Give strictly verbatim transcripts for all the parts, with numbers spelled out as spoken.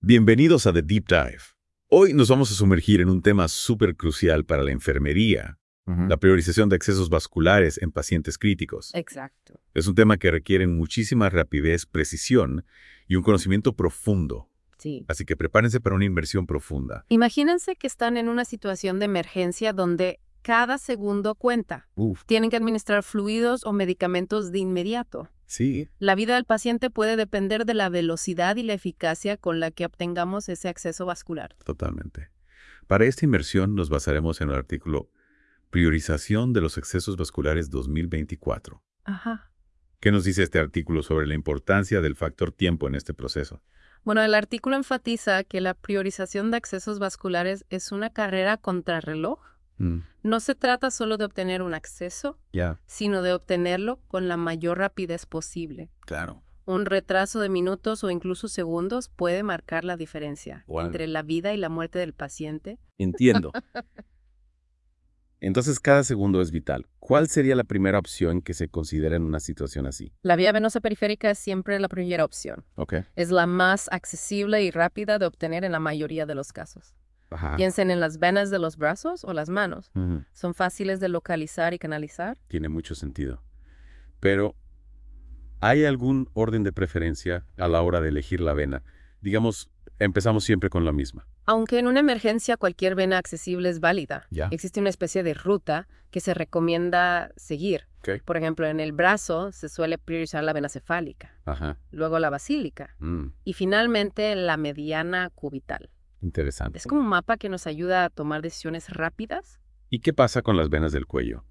Bienvenidos a The Deep Dive. Hoy nos vamos a sumergir en un tema súper crucial para la enfermería, uh-huh. la priorización de accesos vasculares en pacientes críticos. Exacto. Es un tema que requiere muchísima rapidez, precisión y un conocimiento profundo. Sí. Así que prepárense para una inversión profunda. Imagínense que están en una situación de emergencia donde cada segundo cuenta. Uf. Tienen que administrar fluidos o medicamentos de inmediato. Sí. La vida del paciente puede depender de la velocidad y la eficacia con la que obtengamos ese acceso vascular. Totalmente. Para esta inversión nos basaremos en el artículo Priorización de los Accesos Vasculares dos mil veinticuatro. Ajá. ¿Qué nos dice este artículo sobre la importancia del factor tiempo en este proceso? Bueno, el artículo enfatiza que la priorización de accesos vasculares es una carrera contrarreloj. Mm. No se trata solo de obtener un acceso, Ya. sino de obtenerlo con la mayor rapidez posible. Claro. Un retraso de minutos o incluso segundos puede marcar la diferencia Wow. entre la vida y la muerte del paciente. Entiendo. Entonces, cada segundo es vital. ¿Cuál sería la primera opción que se considera en una situación así? La vía venosa periférica es siempre la primera opción. Ok. Es la más accesible y rápida de obtener en la mayoría de los casos. Ajá. Piensen en las venas de los brazos o las manos. Ujú. Son fáciles de localizar y canalizar. Tiene mucho sentido. Pero, ¿hay algún orden de preferencia a la hora de elegir la vena? Digamos, empezamos siempre con la misma. Aunque en una emergencia cualquier vena accesible es válida, Ya. existe una especie de ruta que se recomienda seguir. Ok. Por ejemplo, en el brazo se suele priorizar la vena cefálica, Ajá. luego la basílica Mm, y finalmente la mediana cubital. interesante. Es como un mapa que nos ayuda a tomar decisiones rápidas. ¿Y qué pasa con las venas del cuello?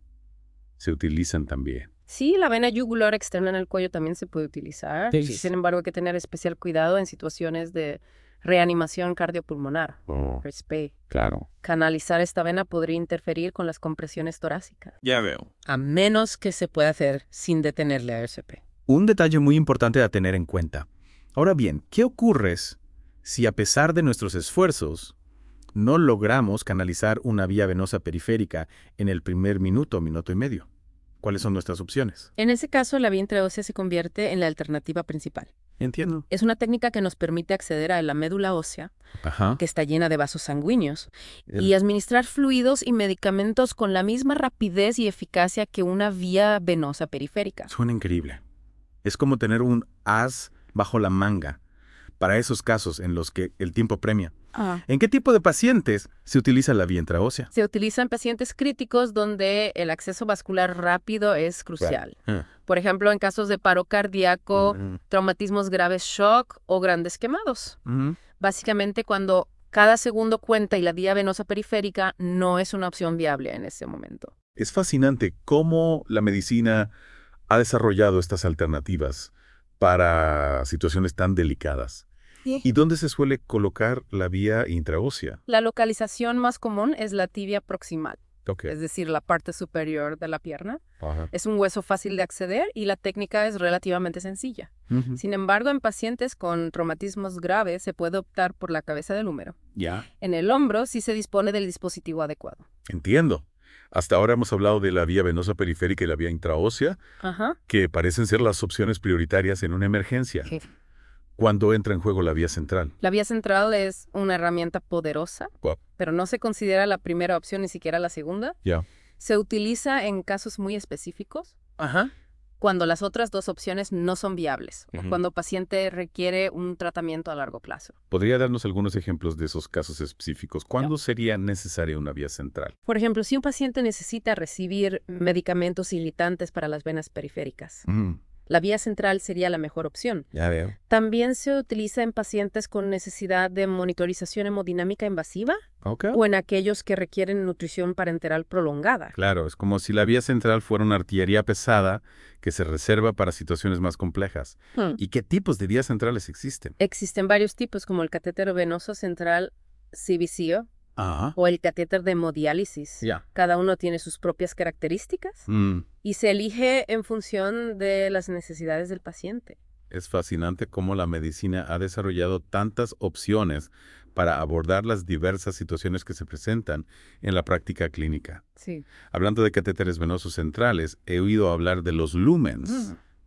Se utilizan también. Sí, la vena yugular externa en el cuello también se puede utilizar. Sí. Sin embargo, hay que tener especial cuidado en situaciones de reanimación cardiopulmonar, Oh, R S P. claro. Canalizar esta vena podría interferir con las compresiones torácicas, Ya veo. a menos que se pueda hacer sin detenerle a R S P. Un detalle muy importante a tener en cuenta. Ahora bien, ¿qué ocurre si a pesar de nuestros esfuerzos no logramos canalizar una vía venosa periférica en el primer minuto, minuto y medio? ¿Cuáles son nuestras opciones? En ese caso, la vía intraósea se convierte en la alternativa principal. Entiendo. Es una técnica que nos permite acceder a la médula ósea, Ajá. que está llena de vasos sanguíneos, El- y administrar fluidos y medicamentos con la misma rapidez y eficacia que una vía venosa periférica. Suena increíble. Es como tener un as bajo la manga para esos casos en los que el tiempo premia. Ah. ¿En qué tipo de pacientes se utiliza la vía intraósea? Se utiliza en pacientes críticos donde el acceso vascular rápido es crucial. Ah. Por ejemplo, en casos de paro cardíaco, Mm. traumatismos graves shock o grandes quemados. Ujú. Básicamente cuando cada segundo cuenta y la vía venosa periférica no es una opción viable en ese momento. Es fascinante cómo la medicina ha desarrollado estas alternativas para situaciones tan delicadas. Sí. ¿Y dónde se suele colocar la vía intraósea? La localización más común es la tibia proximal, Ok. es decir, la parte superior de la pierna. Ajá. Es un hueso fácil de acceder y la técnica es relativamente sencilla. Ujú. Sin embargo, en pacientes con traumatismos graves se puede optar por la cabeza del húmero. Ya. En el hombro sí se dispone del dispositivo adecuado. Entiendo. Hasta ahora hemos hablado de la vía venosa periférica y la vía intraósea, Ajá. que parecen ser las opciones prioritarias en una emergencia. ¿Cuándo entra en juego la vía central? La vía central es una herramienta poderosa, Wow. pero no se considera la primera opción ni siquiera la segunda. Ya. Se utiliza en casos muy específicos, Ajá. cuando las otras dos opciones no son viables, Ujú. o cuando el paciente requiere un tratamiento a largo plazo. ¿Podría darnos algunos ejemplos de esos casos específicos? ¿Cuándo sería necesaria una vía central? Por ejemplo, si un paciente necesita recibir medicamentos irritantes para las venas periféricas, Mm. la vía central sería la mejor opción. Ya veo. También se utiliza en pacientes con necesidad de monitorización hemodinámica invasiva Ok. o en aquellos que requieren nutrición parenteral prolongada. Claro, es como si la vía central fuera una artillería pesada que se reserva para situaciones más complejas. Hmm. ¿Y qué tipos de vías centrales existen? Existen varios tipos, como el catéter venoso central C V C O Ajá. o el catéter de hemodiálisis. Ya. Cada uno tiene sus propias características Mm. y se elige en función de las necesidades del paciente. Es fascinante cómo la medicina ha desarrollado tantas opciones para abordar las diversas situaciones que se presentan en la práctica clínica. Sí. Hablando de catéteres venosos centrales, he oído hablar de los lumens.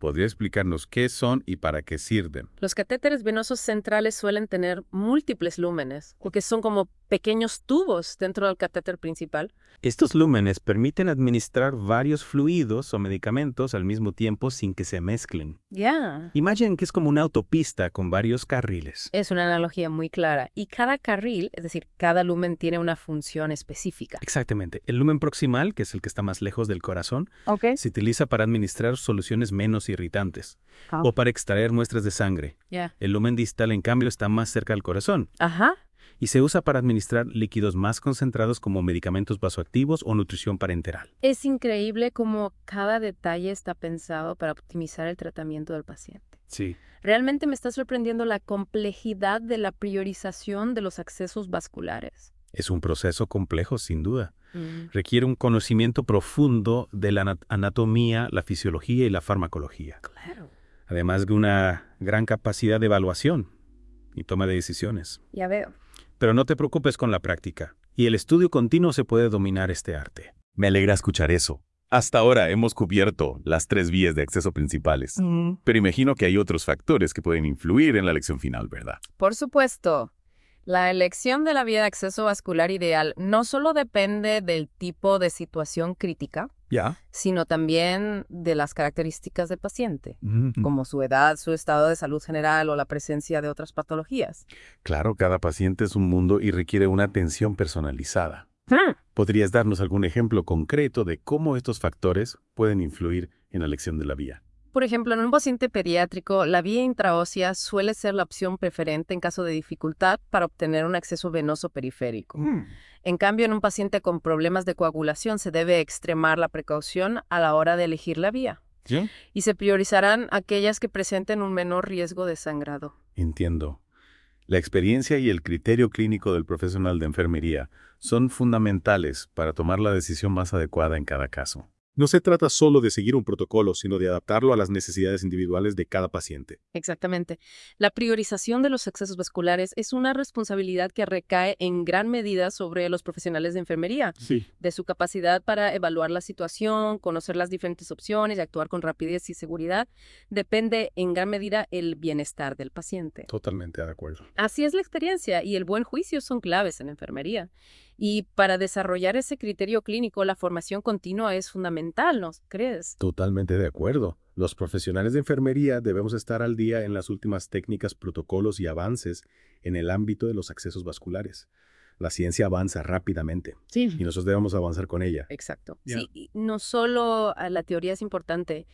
¿Podría explicarnos qué son y para qué sirven? Los catéteres venosos centrales suelen tener múltiples lúmenes, porque son como pequeños tubos dentro del catéter principal. Estos lúmenes permiten administrar varios fluidos o medicamentos al mismo tiempo sin que se mezclen. Ya. Imaginen que es como una autopista con varios carriles. Es una analogía muy clara. Y cada carril, es decir, cada lumen tiene una función específica. Exactamente. El lumen proximal, que es el que está más lejos del corazón, Ok. se utiliza para administrar soluciones menos irritantes Ah. o para extraer muestras de sangre. Ya. El lumen distal, en cambio, está más cerca del corazón Ajá. y se usa para administrar líquidos más concentrados como medicamentos vasoactivos o nutrición parenteral. Es increíble cómo cada detalle está pensado para optimizar el tratamiento del paciente. Sí. Realmente me está sorprendiendo la complejidad de la priorización de los accesos vasculares. Es un proceso complejo, sin duda. Mm. Requiere un conocimiento profundo de la ana- anatomía, la fisiología y la farmacología, Claro. además de una gran capacidad de evaluación y toma de decisiones. Ya veo. Pero no te preocupes con la práctica, y el estudio continuo se puede dominar este arte. Me alegra escuchar eso. Hasta ahora hemos cubierto las tres vías de acceso principales, pero imagino que hay otros factores que pueden influir en la elección final, ¿verdad? Por supuesto. La elección de la vía de acceso vascular ideal no solo depende del tipo de situación crítica, ¿Ya? sino también de las características del paciente, Mm. como su edad, su estado de salud general o la presencia de otras patologías. Claro, cada paciente es un mundo y requiere una atención personalizada. ¿Podrías darnos algún ejemplo concreto de cómo estos factores pueden influir en la elección de la vía? Por ejemplo, en un paciente pediátrico, la vía intraósea suele ser la opción preferente en caso de dificultad para obtener un acceso venoso periférico. En cambio, en un paciente con problemas de coagulación se debe extremar la precaución a la hora de elegir la vía. ¿Sí? Y se priorizarán aquellas que presenten un menor riesgo de sangrado. Entiendo. La experiencia y el criterio clínico del profesional de enfermería son fundamentales para tomar la decisión más adecuada en cada caso. No se trata solo de seguir un protocolo, sino de adaptarlo a las necesidades individuales de cada paciente. Exactamente. La priorización de los accesos vasculares es una responsabilidad que recae en gran medida sobre los profesionales de enfermería, Sí. de su capacidad para evaluar la situación, conocer las diferentes opciones y actuar con rapidez y seguridad. Depende en gran medida el bienestar del paciente. Totalmente de acuerdo. Así es la experiencia y el buen juicio son claves en enfermería. Y para desarrollar ese criterio clínico, la formación continua es fundamental, ¿no crees? Totalmente de acuerdo. Los profesionales de enfermería debemos estar al día en las últimas técnicas, protocolos y avances en el ámbito de los accesos vasculares. La ciencia avanza rápidamente Sí. y nosotros debemos avanzar con ella. Exacto. Ya. Sí, y no solo ah, la teoría es importante,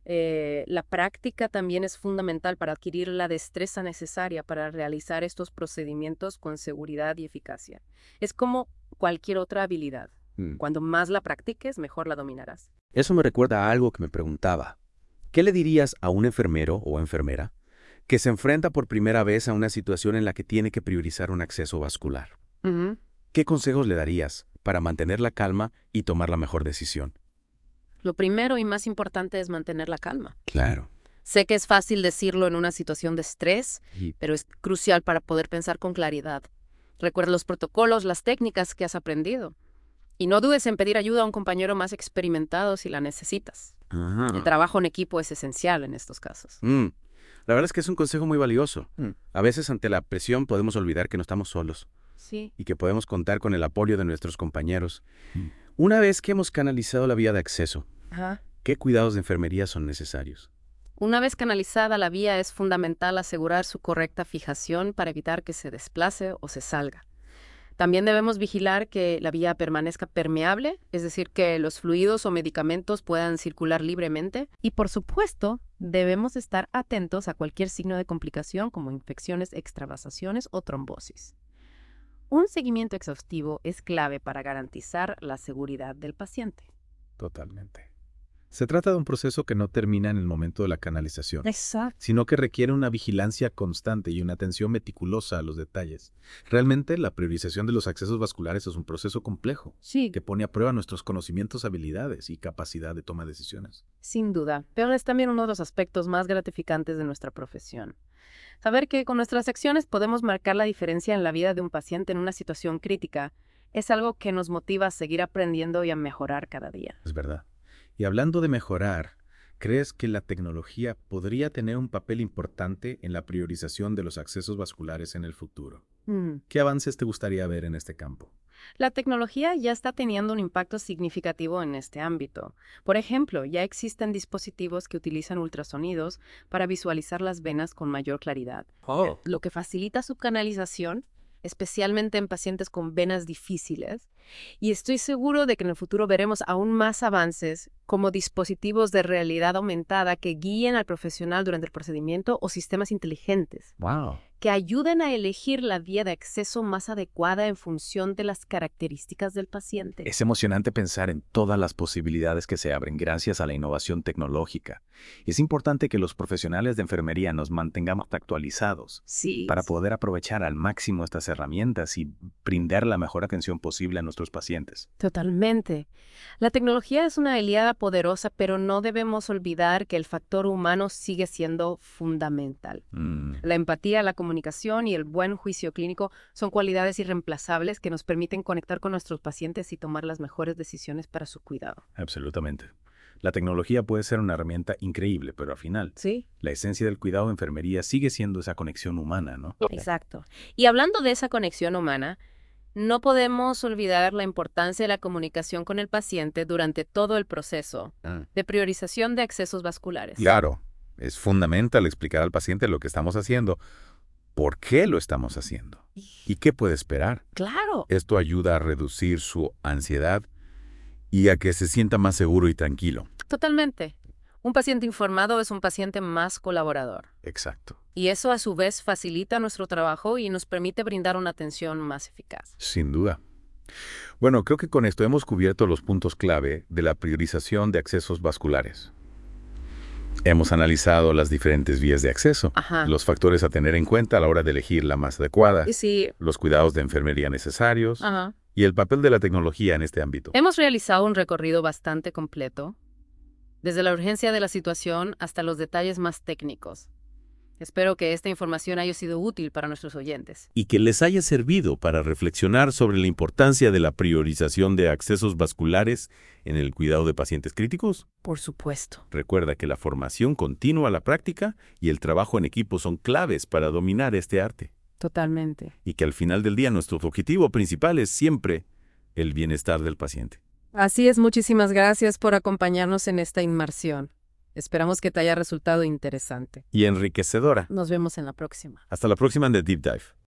eh, la práctica también es fundamental para adquirir la destreza necesaria para realizar estos procedimientos con seguridad y eficacia. Es como cualquier otra habilidad. Mm. Cuando más la practiques, mejor la dominarás. Eso me recuerda a algo que me preguntaba. ¿Qué le dirías a un enfermero o enfermera que se enfrenta por primera vez a una situación en la que tiene que priorizar un acceso vascular? Ujú. ¿Qué consejos le darías para mantener la calma y tomar la mejor decisión? Lo primero y más importante es mantener la calma. Claro. Sé que es fácil decirlo en una situación de estrés, Y pero es crucial para poder pensar con claridad. Recuerda los protocolos, las técnicas que has aprendido. Y no dudes en pedir ayuda a un compañero más experimentado si la necesitas. Ajá. El trabajo en equipo es esencial en estos casos. Mm, La verdad es que es un consejo muy valioso. Mm. A veces ante la presión podemos olvidar que no estamos solos Sí. y que podemos contar con el apoyo de nuestros compañeros. Mm. Una vez que hemos canalizado la vía de acceso, Ajá. ¿qué cuidados de enfermería son necesarios? Una vez canalizada la vía, es fundamental asegurar su correcta fijación para evitar que se desplace o se salga. También debemos vigilar que la vía permanezca permeable, es decir, que los fluidos o medicamentos puedan circular libremente. Y, por supuesto, debemos estar atentos a cualquier signo de complicación como infecciones, extravasaciones o trombosis. Un seguimiento exhaustivo es clave para garantizar la seguridad del paciente. Totalmente. Se trata de un proceso que no termina en el momento de la canalización, Exacto. sino que requiere una vigilancia constante y una atención meticulosa a los detalles. Realmente, la priorización de los accesos vasculares es un proceso complejo Sí, que pone a prueba nuestros conocimientos, habilidades y capacidad de toma de decisiones. sin duda, pero es también uno de los aspectos más gratificantes de nuestra profesión. Saber que con nuestras acciones podemos marcar la diferencia en la vida de un paciente en una situación crítica es algo que nos motiva a seguir aprendiendo y a mejorar cada día. Es verdad. Y hablando de mejorar, ¿crees que la tecnología podría tener un papel importante en la priorización de los accesos vasculares en el futuro? Mm. ¿Qué avances te gustaría ver en este campo? La tecnología ya está teniendo un impacto significativo en este ámbito. Por ejemplo, ya existen dispositivos que utilizan ultrasonidos para visualizar las venas con mayor claridad, Oh. lo que facilita su canalización, especialmente en pacientes con venas difíciles. Y estoy seguro de que en el futuro veremos aún más avances como dispositivos de realidad aumentada que guíen al profesional durante el procedimiento o sistemas inteligentes Wow. que ayuden a elegir la vía de acceso más adecuada en función de las características del paciente. Es emocionante pensar en todas las posibilidades que se abren gracias a la innovación tecnológica. Es importante que los profesionales de enfermería nos mantengamos actualizados Sí. para poder aprovechar al máximo estas herramientas y brindar la mejor atención posible a nuestros pacientes. Totalmente. La tecnología es una aliada poderosa, pero no debemos olvidar que el factor humano sigue siendo fundamental. Mm. La empatía, la comunicación y el buen juicio clínico son cualidades irreemplazables que nos permiten conectar con nuestros pacientes y tomar las mejores decisiones para su cuidado. Absolutamente. La tecnología puede ser una herramienta increíble, pero al final, Sí, la esencia del cuidado de enfermería sigue siendo esa conexión humana, ¿no? exacto. Y hablando de esa conexión humana, no podemos olvidar la importancia de la comunicación con el paciente durante todo el proceso Ah. de priorización de accesos vasculares. Claro, es fundamental explicar al paciente lo que estamos haciendo, por qué lo estamos haciendo y qué puede esperar. Claro. Esto ayuda a reducir su ansiedad y a que se sienta más seguro y tranquilo. Totalmente. Un paciente informado es un paciente más colaborador. Exacto. Y eso a su vez facilita nuestro trabajo y nos permite brindar una atención más eficaz. Sin duda. Bueno, creo que con esto hemos cubierto los puntos clave de la priorización de accesos vasculares. Hemos analizado las diferentes vías de acceso, Ajá. los factores a tener en cuenta a la hora de elegir la más adecuada, Y sí, los cuidados de enfermería necesarios ajá. y el papel de la tecnología en este ámbito. Hemos realizado un recorrido bastante completo, desde la urgencia de la situación hasta los detalles más técnicos. Espero que esta información haya sido útil para nuestros oyentes. Y que les haya servido para reflexionar sobre la importancia de la priorización de accesos vasculares en el cuidado de pacientes críticos. Por supuesto. Recuerda que la formación continua, la práctica y el trabajo en equipo son claves para dominar este arte. Totalmente. Y que al final del día nuestro objetivo principal es siempre el bienestar del paciente. Así es, muchísimas gracias por acompañarnos en esta inmersión. Esperamos que te haya resultado interesante. Y enriquecedora. Nos vemos en la próxima. Hasta la próxima en The Deep Dive.